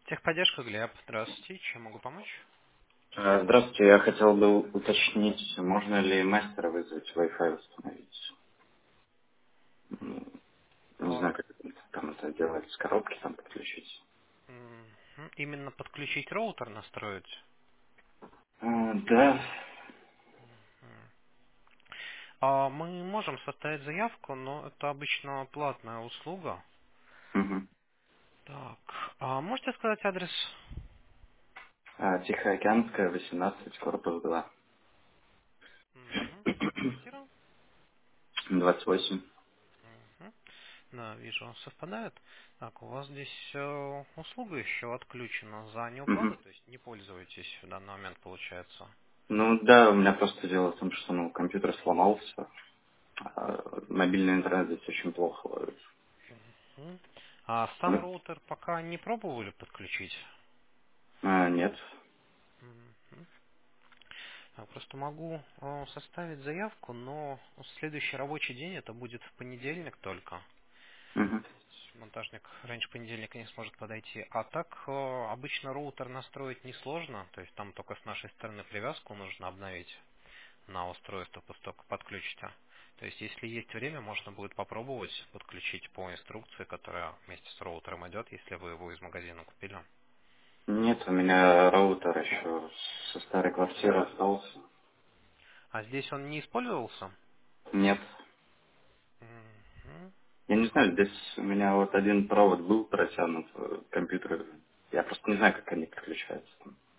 Техподдержка, Глеб. Здравствуйте. Чем могу помочь? Здравствуйте, я хотел бы уточнить, можно ли мастера вызвать, Wi-Fi установить. Не А, знаю, как там это делать, с коробки там подключить. Именно подключить роутер настроить? Да. М. Мы можем составить заявку, но это обычно платная услуга. Мгм. Так, можете сказать адрес? Тихоокеанская, 18, корпус 2. Мгм. Квартира? 28. Мгм. Да, вижу, совпадает. Так, у вас здесь услуга еще отключена за неуплату, Мгм. то есть не пользуетесь в данный момент, получается. Ну да, у меня просто дело в том, что компьютер сломался, мобильный интернет здесь очень плохо ловит. Мгм. А сам Ну, роутер пока не пробовали подключить? нет. Мгм. Просто могу составить заявку, но следующий рабочий день это будет в понедельник только. Мгм. Монтажник раньше понедельника не сможет подойти. А так обычно роутер настроить несложно, то есть там только с нашей стороны привязку нужно обновить на устройство, после того, как подключите. То есть если есть время, можно будет попробовать подключить по инструкции, которая вместе с роутером идет, если вы его из магазина купили. Нет, у меня роутер еще со старой квартиры остался. А здесь он не использовался? Нет. Мгм. Я не знаю, здесь у меня вот один провод был протянут в компьютер. Я просто не знаю, как они подключаются.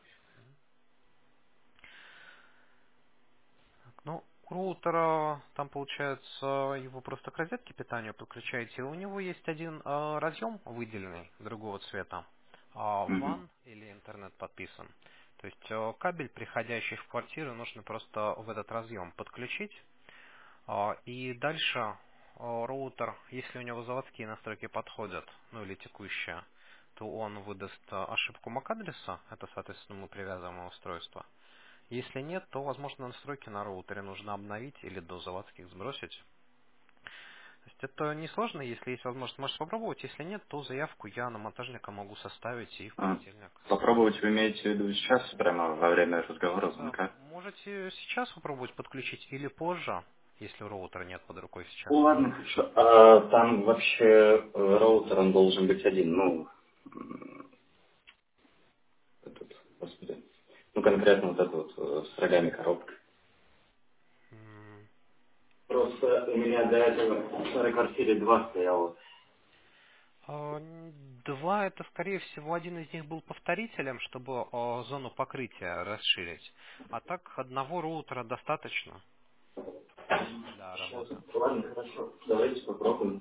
Ну, у роутера там получается его просто к розетке питания подключаете. И у него есть один разъем выделенный другого цвета. Мгм. WAN или интернет подписан. То есть кабель, приходящий в квартиру, нужно просто в этот разъем подключить. И дальше роутер, если у него заводские настройки подходят, ну или текущие, то он выдаст ошибку MAC-адреса, это, соответственно, мы привязываем устройство. Если нет, то, возможно, настройки на роутере нужно обновить или до заводских сбросить. То есть это несложно, если есть возможность, можете попробовать. Если нет, то заявку я на монтажника могу составить и в А, понедельник Попробовать вы имеете в виду сейчас, прямо во время разговора, звонка? Можете сейчас попробовать подключить или позже, если роутера нет под рукой сейчас. Ладно, хорошо. А там вообще роутер, он должен быть один, этот, господи, конкретно вот этот вот с рогами коробка. М, Просто у меня до этого в старой квартире два стояло. Два, это, скорее всего, один из них был повторителем, чтобы зону покрытия расширить. А так одного роутера достаточно для Сейчас, работы. ладно, хорошо, давайте попробуем.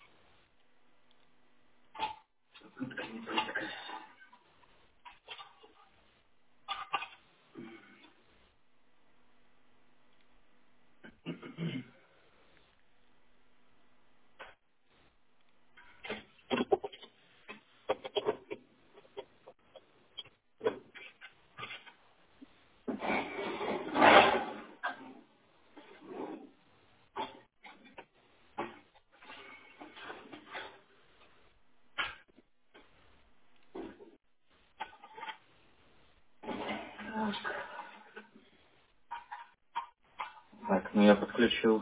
Так, я подключил.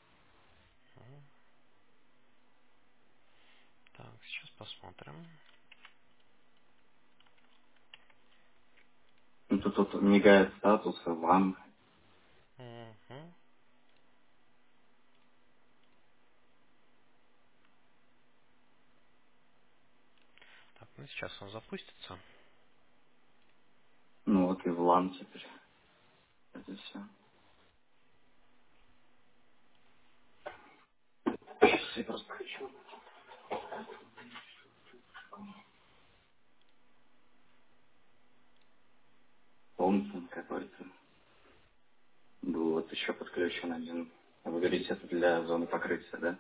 Так, сейчас посмотрим. Тут мигает статус, ван. Мгм. Так, ну сейчас он запустится. Ну вот и в LAN теперь. Это все. Сейчас я просто хочу. Томпсон какой-то. Был вот еще подключен один. Вы говорите, это для зоны покрытия, да?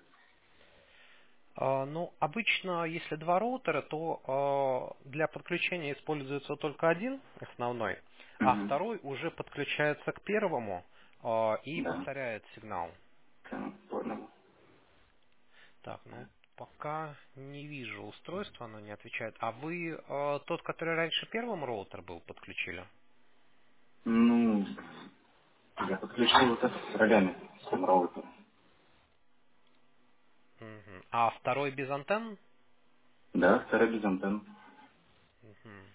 Ну, обычно, если два роутера, то для подключения используется только один основной, а Угу. второй уже подключается к первому и Да. повторяет сигнал. Так, понял. Так, ну, Пока не вижу устройства, оно не отвечает. А вы тот, который раньше первым роутер был, подключили? Ну, я подключил вот это с ролями, с тем роутером. Мгм. А второй без антенн? Да, второй без антенн. Мгм.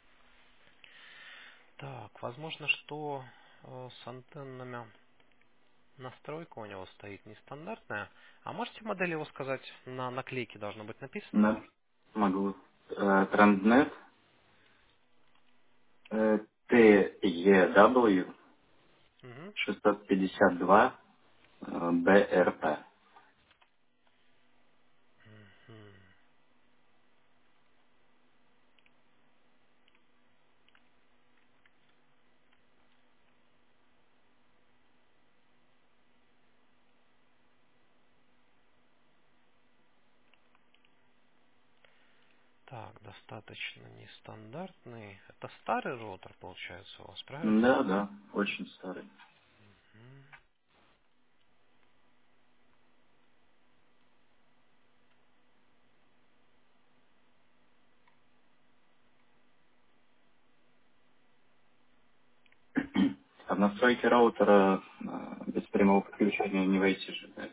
Так, возможно, что с антеннами настройка у него стоит нестандартная. А можете модель его сказать? На наклейке должно быть написано. Да, могу. Тренднет TEW Мгм. 652 BRP. Мгм. Так, достаточно нестандартный. Это старый роутер, получается, у вас, правильно? Да, да, очень старый. Мгм. А в настройки роутера без прямого подключения не войти же, да?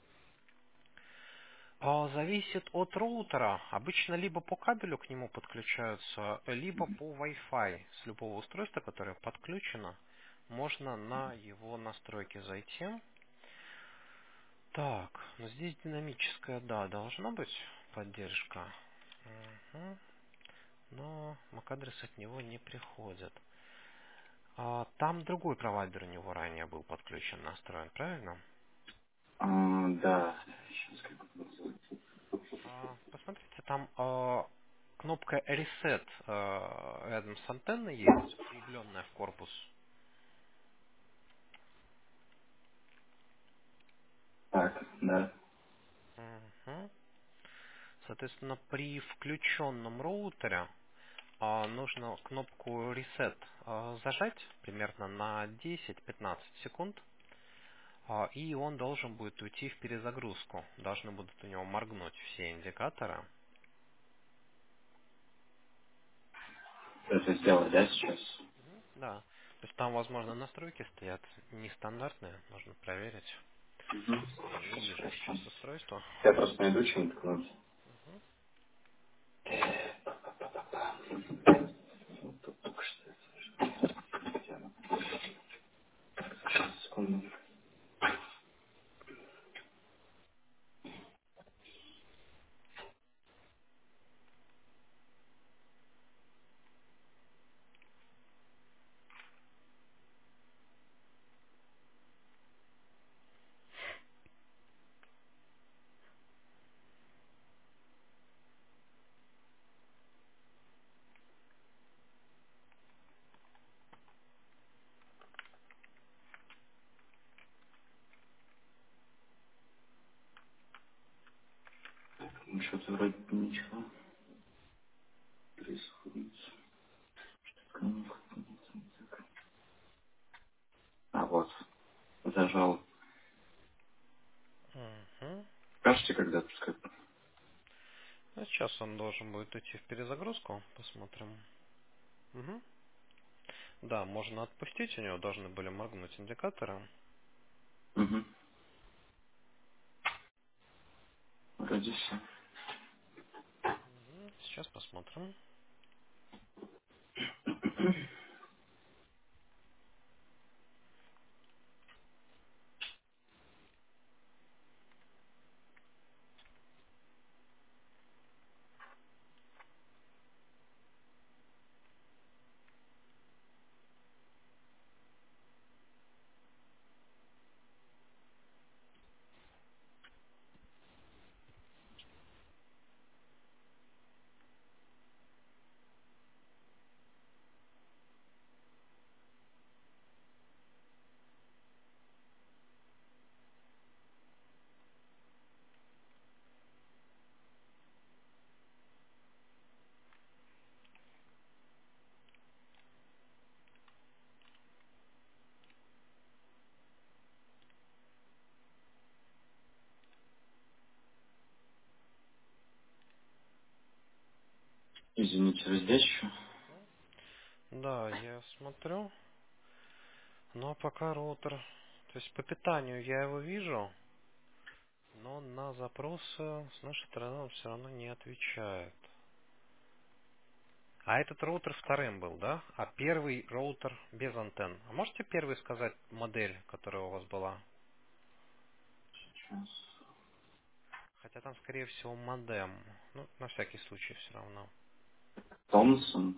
Зависит от роутера. Обычно либо по кабелю к нему подключаются, либо по Wi-Fi. С любого устройства, которое подключено, можно на его настройки зайти. Так, ну здесь динамическая, да, должна быть поддержка. Мгм. Но MAC-адрес от него не приходит. Там другой провайдер у него ранее был подключен, настроен, правильно? Да, сейчас как это называется. Посмотрите, там кнопка Reset рядом с антенной есть, укругленная в корпус. Так, да. Мгм. Соответственно, при включенном роутере нужно кнопку Reset зажать примерно на 10-15 секунд, и он должен будет уйти в перезагрузку. Должны будут у него моргнуть все индикаторы. Это сделать, да, сейчас? Да, то есть там, возможно, настройки стоят нестандартные, нужно проверить. Угу. Не Сейчас, вижу хорошо. сейчас устройство. Я просто найду чем ткнуть. Вот тут только что это. Где оно? Сейчас, секунду. Ну, что-то вроде бы ничего происходит. Кнопка. А, вот. Зажал. Мгм. Скажете, когда пускай? А сейчас он должен будет уйти в перезагрузку. Посмотрим. Мгм. Да, можно отпустить, у него должны были моргнуть индикаторы. Угу. Вроде все. Сейчас посмотрим. Извините, вы здесь еще? Да, я смотрю, но пока роутер... То есть по питанию я его вижу, но на запросы с нашей стороны он все равно не отвечает. А этот роутер вторым был, да? А первый роутер без антенн. А можете первый сказать модель, которая у вас была? Сейчас. Хотя там, скорее всего, модем. Ну, на всякий случай все равно. Томпсон.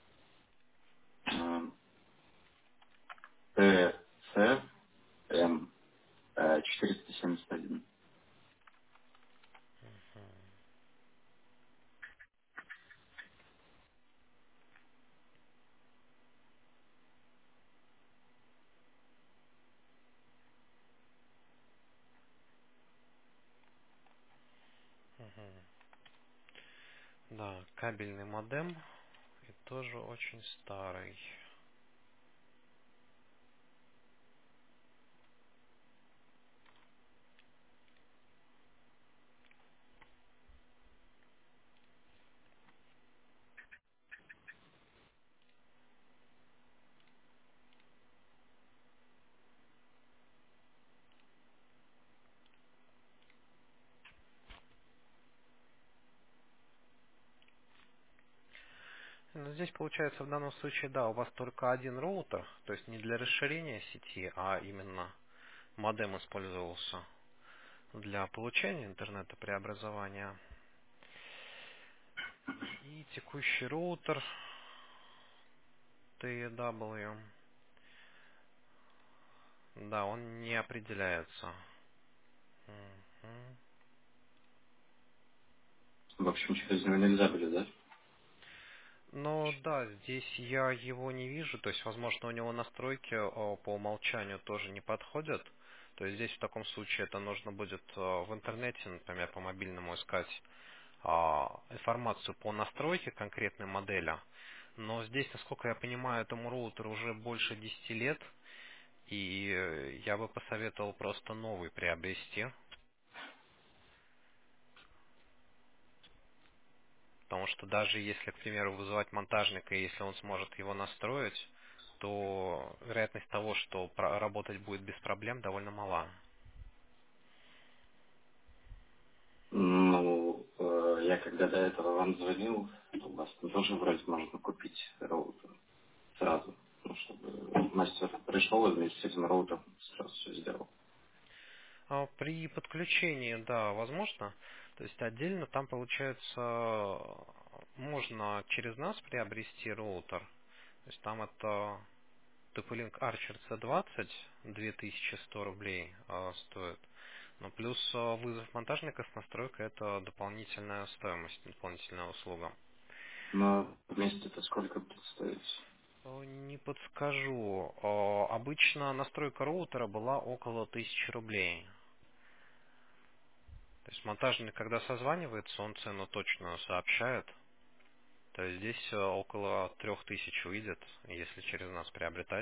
ТЦМ 471. Мгм. Да, кабельный модем. И тоже очень старый. Но здесь получается в данном случае, да, у вас только один роутер, то есть не для расширения сети, а именно модем использовался для получения интернета преобразования. И текущий роутер TW, да, он не определяется. Мгм. В общем, через него нельзя будет, да? Но да, здесь я его не вижу, то есть, возможно, у него настройки по умолчанию тоже не подходят. То есть здесь в таком случае это нужно будет в интернете, например, по мобильному искать информацию по настройке конкретной модели. Но здесь, насколько я понимаю, этому роутеру уже больше 10 лет, и я бы посоветовал просто новый приобрести, потому что даже если, к примеру, вызывать монтажника, и если он сможет его настроить, то вероятность того, что работать будет без проблем, довольно мала. Ну, я когда до этого вам звонил, у вас там тоже вроде можно купить роутер сразу. Ну, чтобы мастер пришел и вместе с этим роутером сразу все сделал. При подключении, да, возможно. То есть отдельно там, получается, можно через нас приобрести роутер. То есть там это TP-Link Archer C20, 2100 рублей стоит. Но плюс вызов монтажника с настройкой это дополнительная стоимость, дополнительная услуга. Но вместе это сколько будет стоить? Не подскажу. Обычно настройка роутера была около 1000 рублей. То есть монтажник, когда созванивается, он цену точно сообщает. То есть здесь около 3000 выйдет, если через нас приобретать.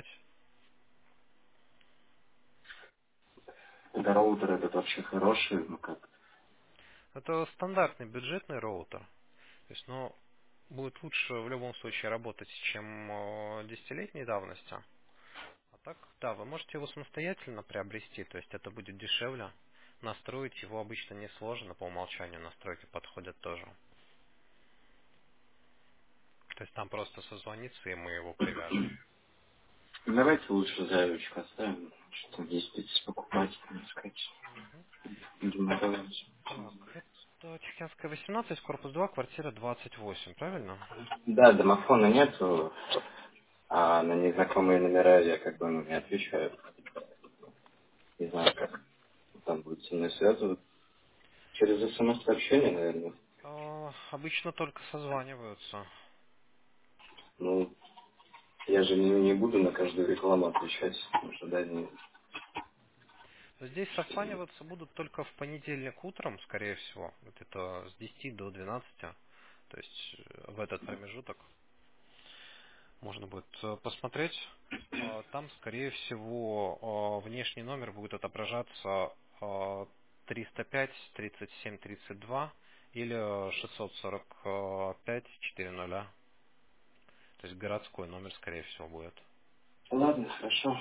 Да, роутер этот вообще хороший, ну как. Это стандартный бюджетный роутер. То есть, но будет лучше в любом случае работать, чем 10-летней давности. А так, да, вы можете его самостоятельно приобрести, то есть это будет дешевле. Настроить его обычно несложно, по умолчанию настройки подходят тоже. То есть там просто созвониться, и мы его привяжем. Давайте лучше заявочку оставим. Что ездить, покупать, так сказать. Геморроить. Так, это Чекинская 18, корпус 2, квартира 28, правильно? Да, домофона нету, а на незнакомые номера я как бы не отвечаю. Не знаю, как там будет со мной связываться. Через смс-сообщение, наверное. Обычно только созваниваются. Ну, я же не буду на каждую рекламу отвечать, потому что да, не... Здесь созваниваться будут только в понедельник утром, скорее всего. Вот это с 10 до 12. То есть в этот промежуток можно будет посмотреть. Там, скорее всего, внешний номер будет отображаться 305 37 32 или 645 нуля. То есть городской номер, скорее всего, будет. Ладно, хорошо.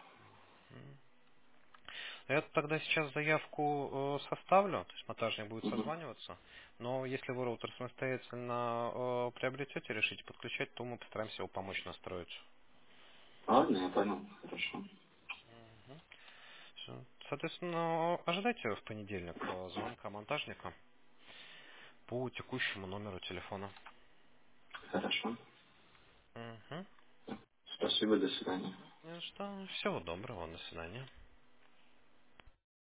Я тогда сейчас заявку составлю, то есть монтажник будет Мгм. созваниваться. Но если вы роутер самостоятельно приобретете, решите подключать, то мы постараемся его помочь настроить. Ладно, я понял. Хорошо. Всё. Соответственно, ожидайте в понедельник звонка монтажника по текущему номеру телефона. Хорошо. Угу. Спасибо, до свидания. Что, всего доброго, до свидания.